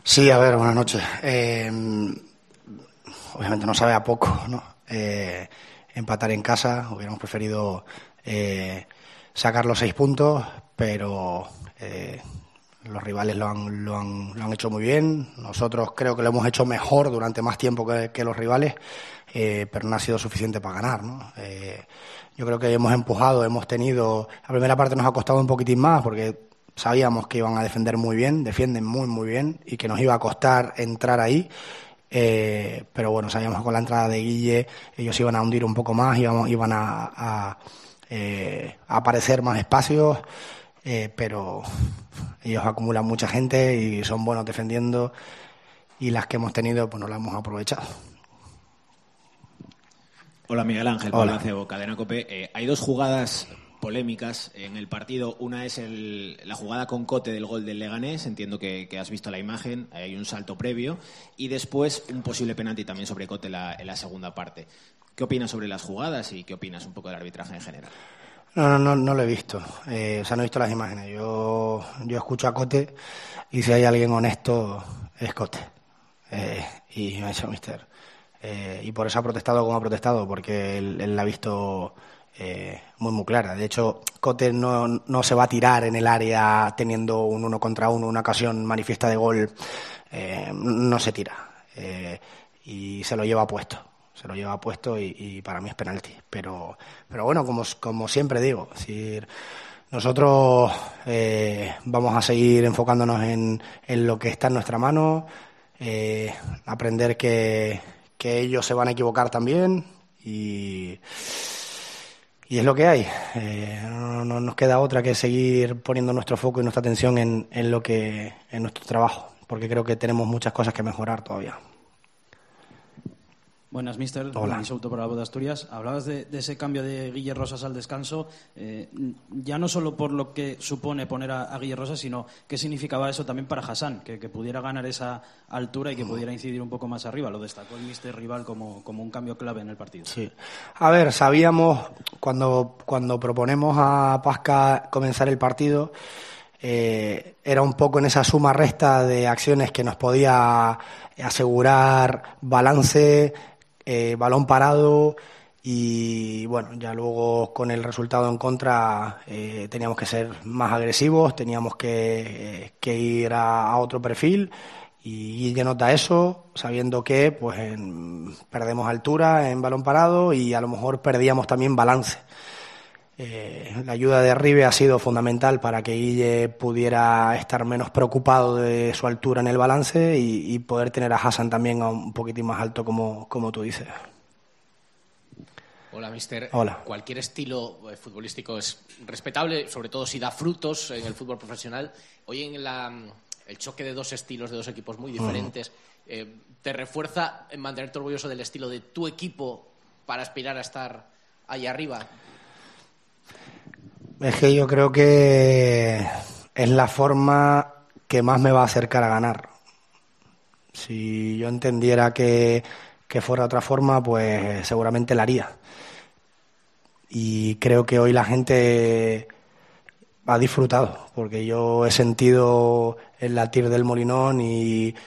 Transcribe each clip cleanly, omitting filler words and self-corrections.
Sí, a ver, buenas noches. Obviamente no sabe a poco, ¿no? Empatar en casa, hubiéramos preferido sacar los 6 puntos, pero los rivales lo han hecho muy bien. Nosotros creo que lo hemos hecho mejor durante más tiempo que los rivales, pero no ha sido suficiente para ganar, ¿no? Yo creo que hemos empujado, hemos tenido... La primera parte nos ha costado un poquitín más porque sabíamos que iban a defender muy bien, defienden muy, muy bien, y que nos iba a costar entrar ahí. Pero bueno, sabíamos que con la entrada de Guille ellos iban a hundir un poco más, iban a aparecer más espacios, pero ellos acumulan mucha gente y son buenos defendiendo, y las que hemos tenido pues no las hemos aprovechado. Hola Miguel Ángel, Hola. Palacio, Cadena COPE. Hay dos jugadas polémicas en el partido. Una es la jugada con Cote del gol del Leganés. Entiendo que has visto la imagen. Hay un salto previo. Y después un posible penalti también sobre Cote en la segunda parte. ¿Qué opinas sobre las jugadas y qué opinas un poco del arbitraje en general? No lo he visto. No he visto las imágenes. Yo escucho a Cote y si hay alguien honesto es Cote. Y me ha dicho mister. Y por eso ha protestado como ha protestado, porque él la ha visto muy clara. De hecho, Cote no se va a tirar en el área teniendo un 1 contra 1, una ocasión manifiesta de gol. No se tira. Y se lo lleva puesto. Y para mí es penalti. Pero bueno, como siempre digo, es decir, nosotros vamos a seguir enfocándonos en lo que está en nuestra mano, aprender que ellos se van a equivocar también, y es lo que hay. No nos queda otra que seguir poniendo nuestro foco y nuestra atención en nuestro trabajo, porque creo que tenemos muchas cosas que mejorar todavía. Buenas, mister. Hola. Dani Souto para la Voz de Asturias. Hablabas de ese cambio de Guille Rosas al descanso, ya no solo por lo que supone poner a Guille Rosas, sino qué significaba eso también para Hassan, que pudiera ganar esa altura y que pudiera incidir un poco más arriba. Lo destacó el mister rival como un cambio clave en el partido. Sí. A ver, sabíamos cuando proponemos a Pasca comenzar el partido, era un poco en esa suma resta de acciones que nos podía asegurar balance, balón parado, y bueno, ya luego con el resultado en contra teníamos que ser más agresivos, teníamos que ir a otro perfil, y Guille nota eso, sabiendo que pues perdemos altura en balón parado y a lo mejor perdíamos también balance. La ayuda de Ribe ha sido fundamental para que Guille pudiera estar menos preocupado de su altura en el balance y poder tener a Hassan también un poquitín más alto, como tú dices. Hola, mister. Hola. Cualquier estilo futbolístico es respetable, sobre todo si da frutos en el fútbol profesional. Hoy en el choque de dos estilos, de dos equipos muy diferentes, ¿te refuerza en mantenerte orgulloso del estilo de tu equipo para aspirar a estar ahí arriba? Es que yo creo que es la forma que más me va a acercar a ganar. Si yo entendiera que fuera otra forma, pues seguramente la haría. Y creo que hoy la gente ha disfrutado, porque yo he sentido el latir del Molinón y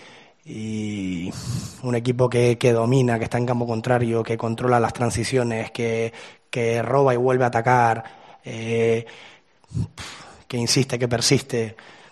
un equipo que domina, que está en campo contrario, que controla las transiciones, que roba y vuelve a atacar, que insiste, que persiste.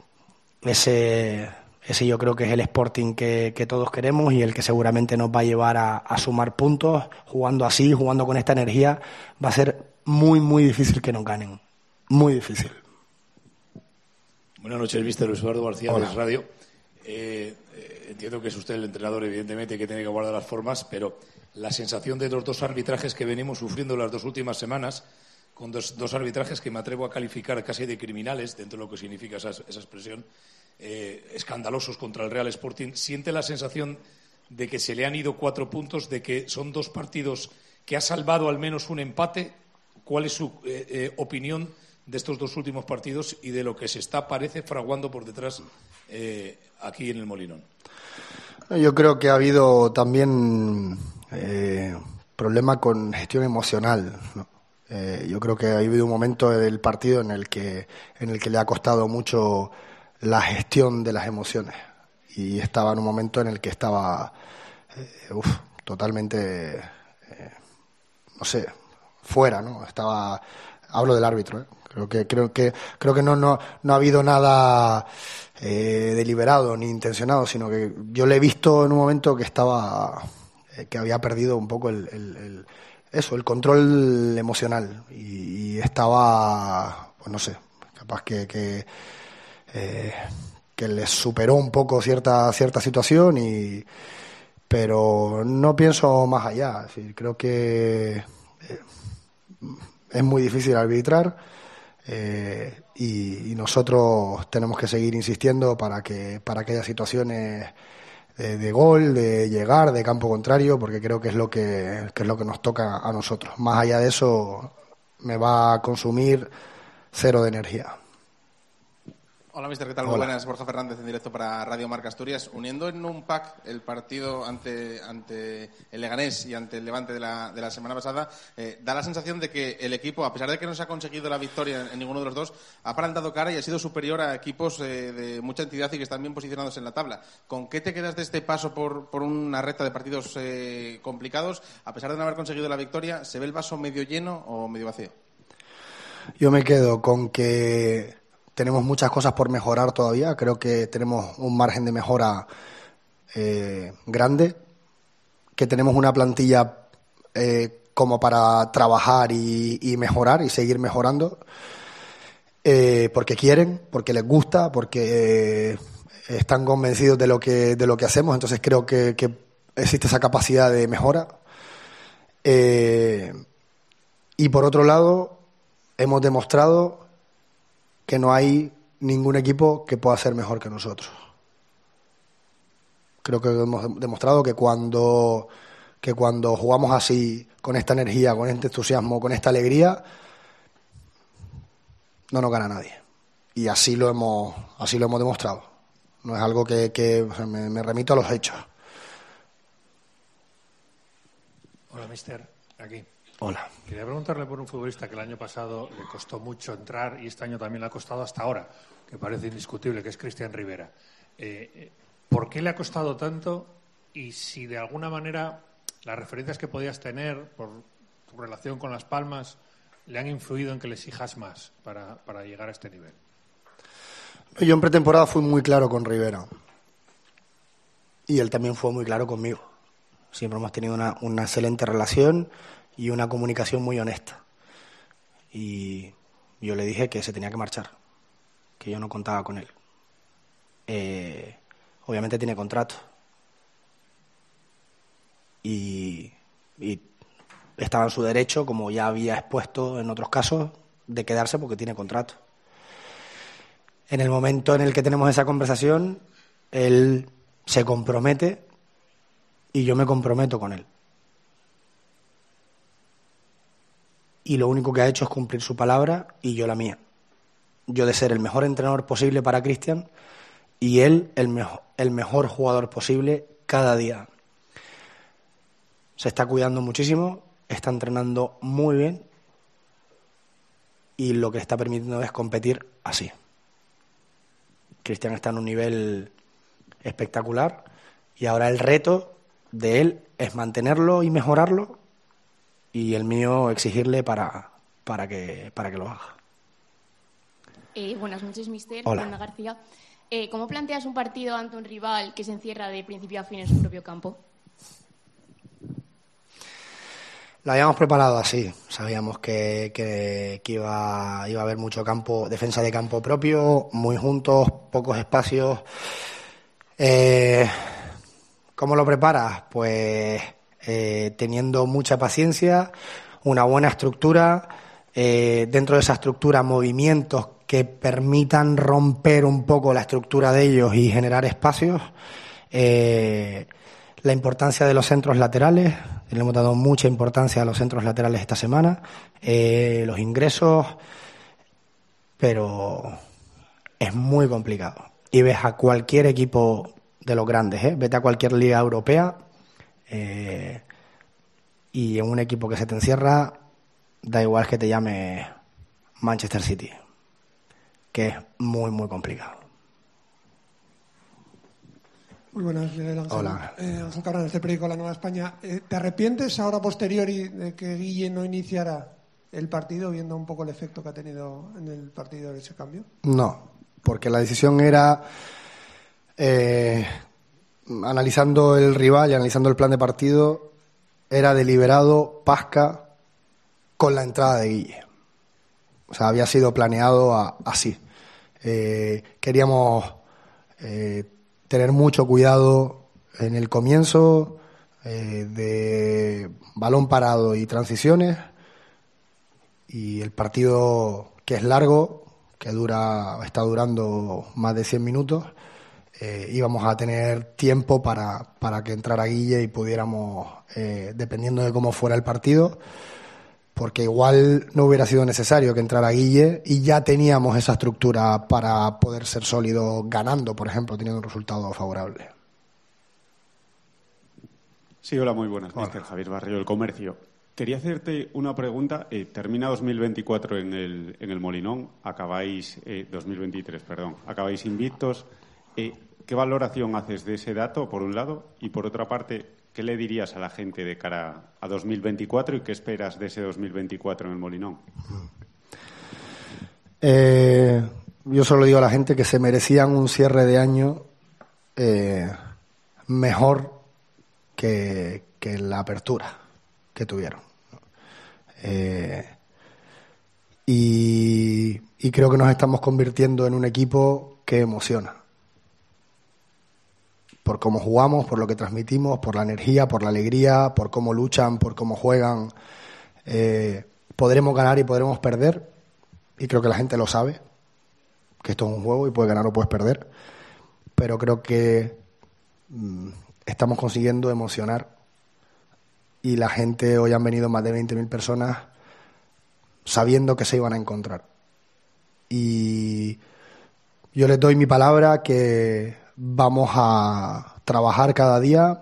Ese yo creo que es el Sporting que todos queremos y el que seguramente nos va a llevar a sumar puntos. Jugando así, jugando con esta energía, va a ser muy difícil que nos ganen. Muy difícil. Buenas noches, mister Luis Eduardo García de Hola. Radio. Entiendo que es usted el entrenador, evidentemente, que tiene que guardar las formas, pero la sensación de los dos arbitrajes que venimos sufriendo las dos últimas semanas, con dos arbitrajes que me atrevo a calificar casi de criminales, dentro de lo que significa esa expresión, escandalosos contra el Real Sporting, ¿siente la sensación de que se le han ido 4 puntos, de que son 2 partidos que ha salvado al menos un empate? ¿Cuál es su opinión de estos 2 últimos partidos y de lo que se está, parece, fraguando por detrás aquí en el Molinón? Yo creo que ha habido también problema con gestión emocional, ¿no? Yo creo que ha habido un momento del partido en el que le ha costado mucho la gestión de las emociones, y estaba en un momento en el que estaba totalmente, no sé, fuera, ¿no? Hablo del árbitro, ¿eh? Creo que no ha habido nada deliberado ni intencionado, sino que yo le he visto en un momento que estaba, que había perdido un poco el control emocional y estaba, pues no sé, capaz que les superó un poco cierta situación pero no pienso más allá. Es decir, creo que es muy difícil arbitrar y nosotros tenemos que seguir insistiendo para que haya situaciones de gol, de llegar, de campo contrario, porque creo que es lo que nos toca a nosotros. Más allá de eso, me va a consumir cero de energía. Hola, mister, ¿qué tal? Muy buenas. Borja Fernández en directo para Radio Marca Asturias. Uniendo en un pack el partido ante el Leganés y ante el Levante de la semana pasada, da la sensación de que el equipo, a pesar de que no se ha conseguido la victoria en ninguno de los dos, ha plantado cara y ha sido superior a equipos de mucha entidad y que están bien posicionados en la tabla. ¿Con qué te quedas de este paso por una recta de partidos complicados? A pesar de no haber conseguido la victoria, ¿se ve el vaso medio lleno o medio vacío? Yo me quedo con que tenemos muchas cosas por mejorar todavía. Creo que tenemos un margen de mejora grande, que tenemos una plantilla como para trabajar y mejorar y seguir mejorando, porque quieren, porque les gusta, porque están convencidos de lo que hacemos. Entonces creo que existe esa capacidad de mejora. Y por otro lado, hemos demostrado que no hay ningún equipo que pueda ser mejor que nosotros. Creo que hemos demostrado que cuando jugamos así, con esta energía, con este entusiasmo, con esta alegría, no nos gana nadie. Y así lo hemos demostrado. No es algo que me remito a los hechos. Hola, mister. Aquí. Hola. Quería preguntarle por un futbolista que el año pasado le costó mucho entrar y este año también le ha costado hasta ahora, que parece indiscutible, que es Cristian Rivera. ¿Por qué le ha costado tanto? Y si de alguna manera las referencias que podías tener por tu relación con Las Palmas le han influido en que le exijas más para llegar a este nivel. Yo en pretemporada fui muy claro con Rivera y él también fue muy claro conmigo. Siempre hemos tenido una excelente relación y una comunicación muy honesta. Y yo le dije que se tenía que marchar, que yo no contaba con él. Obviamente tiene contrato. Y estaba en su derecho, como ya había expuesto en otros casos, de quedarse porque tiene contrato. En el momento en el que tenemos esa conversación, él se compromete y yo me comprometo con él. Y lo único que ha hecho es cumplir su palabra y yo la mía. Yo de ser el mejor entrenador posible para Cristian y él el mejor jugador posible cada día. Se está cuidando muchísimo, está entrenando muy bien y lo que está permitiendo es competir así. Cristian está en un nivel espectacular y ahora el reto de él es mantenerlo y mejorarlo y el mío exigirle para que lo haga. Buenas noches, mister. Hola. Ana García. ¿Cómo planteas un partido ante un rival que se encierra de principio a fin en su propio campo? Lo habíamos preparado así. Sabíamos que iba a haber mucho campo, defensa de campo propio, muy juntos, pocos espacios. ¿Cómo lo preparas? Pues teniendo mucha paciencia, una buena estructura, dentro de esa estructura movimientos que permitan romper un poco la estructura de ellos y generar espacios. La importancia de los centros laterales, le hemos dado mucha importancia a los centros laterales esta semana, los ingresos, pero es muy complicado. Y ves a cualquier equipo de los grandes, vete a cualquier liga europea y en un equipo que se te encierra, da igual que te llame Manchester City, que es muy, muy complicado. Muy buenas, Miguel Ángel. Hola. Ángel Cabranes, del periódico La Nueva España. ¿Te arrepientes ahora, posteriori, de que Guille no iniciara el partido, viendo un poco el efecto que ha tenido en el partido de ese cambio? No, porque la decisión era, analizando el rival y analizando el plan de partido, era deliberado Pasca con la entrada de Guille. O sea, había sido planeado así. Queríamos tener mucho cuidado en el comienzo de balón parado y transiciones, y el partido, que es largo, que está durando más de 100 minutos, íbamos a tener tiempo para que entrara Guille y pudiéramos, dependiendo de cómo fuera el partido, porque igual no hubiera sido necesario que entrara Guille y ya teníamos esa estructura para poder ser sólidos ganando, por ejemplo, teniendo un resultado favorable. Sí, hola, muy buenas. Míster Javier Barrio, El Comercio. Quería hacerte una pregunta. Termina 2024 en el Molinón, acabáis 2023, perdón. Acabáis invictos. ¿Qué valoración haces de ese dato, por un lado? Y por otra parte, ¿qué le dirías a la gente de cara a 2024 y qué esperas de ese 2024 en el Molinón? Yo solo digo a la gente que se merecían un cierre de año mejor que la apertura que tuvieron. Y creo que nos estamos convirtiendo en un equipo que emociona. Por cómo jugamos, por lo que transmitimos, por la energía, por la alegría, por cómo luchan, por cómo juegan. Podremos ganar y podremos perder, y creo que la gente lo sabe, que esto es un juego y puedes ganar o puedes perder, pero creo que estamos consiguiendo emocionar, y la gente, hoy han venido más de 20.000 personas sabiendo que se iban a encontrar. Y yo les doy mi palabra que vamos a trabajar cada día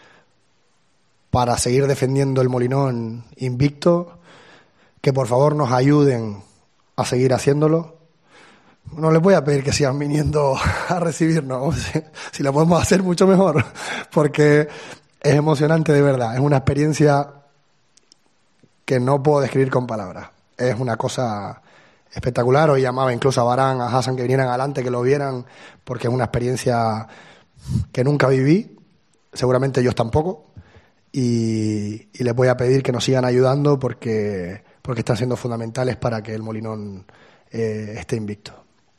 para seguir defendiendo el Molinón invicto, que por favor nos ayuden a seguir haciéndolo. No les voy a pedir que sigan viniendo a recibirnos, si lo podemos hacer mucho mejor, porque es emocionante de verdad, es una experiencia que no puedo describir con palabras, es una cosa espectacular. Hoy llamaba incluso a Varane, a Hassan, que vinieran adelante, que lo vieran, porque es una experiencia que nunca viví, seguramente ellos tampoco, y les voy a pedir que nos sigan ayudando porque están siendo fundamentales para que el Molinón esté invicto.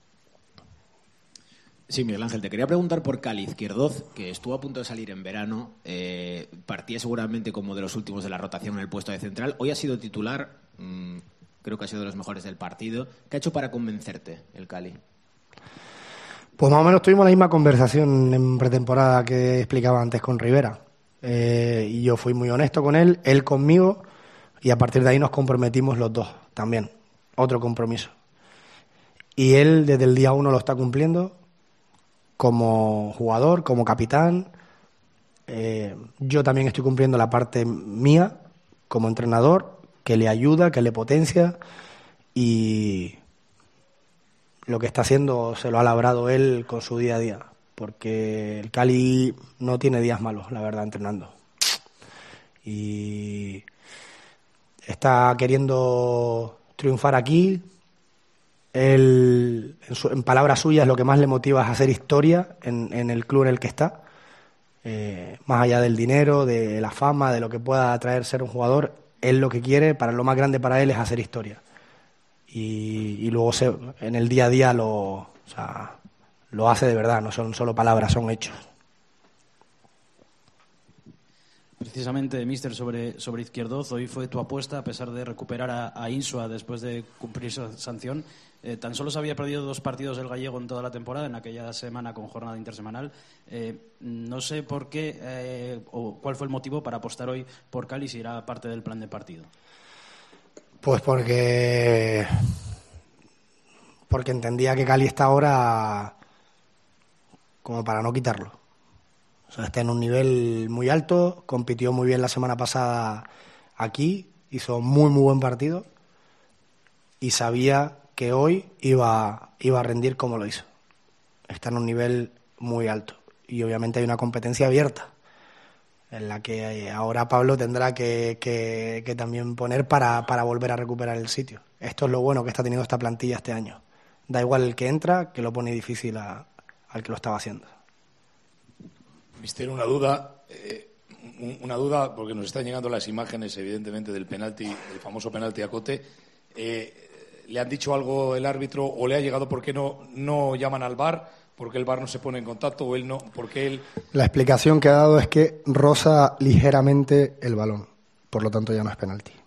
Sí, Miguel Ángel, te quería preguntar por Cali Izquierdoz, que estuvo a punto de salir en verano, partía seguramente como de los últimos de la rotación en el puesto de central, hoy ha sido titular, creo que ha sido de los mejores del partido. ¿Qué ha hecho para convencerte el Cali? Pues más o menos tuvimos la misma conversación en pretemporada que explicaba antes con Rivera, y yo fui muy honesto con él conmigo, y a partir de ahí nos comprometimos los dos también, otro compromiso, y él desde el día 1 lo está cumpliendo como jugador, como capitán. Yo también estoy cumpliendo la parte mía como entrenador, que le ayuda, que le potencia, y lo que está haciendo se lo ha labrado él con su día a día, porque el Cali no tiene días malos, la verdad, entrenando, y está queriendo triunfar aquí. Él, en palabras suyas, lo que más le motiva es hacer historia en el club en el que está, más allá del dinero, de la fama, de lo que pueda traer ser un jugador. Él lo que quiere, lo más grande para él es hacer historia, y luego en el día a día lo hace de verdad, no son solo palabras, son hechos. Precisamente, míster, sobre Izquierdoz, hoy fue tu apuesta, a pesar de recuperar a Insua después de cumplir su sanción. Tan solo se había perdido 2 partidos el gallego en toda la temporada, en aquella semana con jornada intersemanal. No sé por qué o cuál fue el motivo para apostar hoy por Cali, si era parte del plan de partido. Pues porque entendía que Cali está ahora como para no quitarlo. O sea, está en un nivel muy alto, compitió muy bien la semana pasada aquí, hizo muy buen partido, y sabía que hoy iba a rendir como lo hizo. Está en un nivel muy alto, y obviamente hay una competencia abierta en la que ahora Pablo tendrá que también poner para volver a recuperar el sitio. Esto es lo bueno que está teniendo esta plantilla este año. Da igual el que entra, que lo pone difícil al que lo estaba haciendo. Mister, una duda, porque nos están llegando las imágenes, evidentemente, del penalti, del famoso penalti a Cote. ¿Le han dicho algo el árbitro o le ha llegado por qué no llaman al VAR? ¿Por qué el VAR no se pone en contacto o él no? ¿Por qué él...? La explicación que ha dado es que roza ligeramente el balón, por lo tanto ya no es penalti.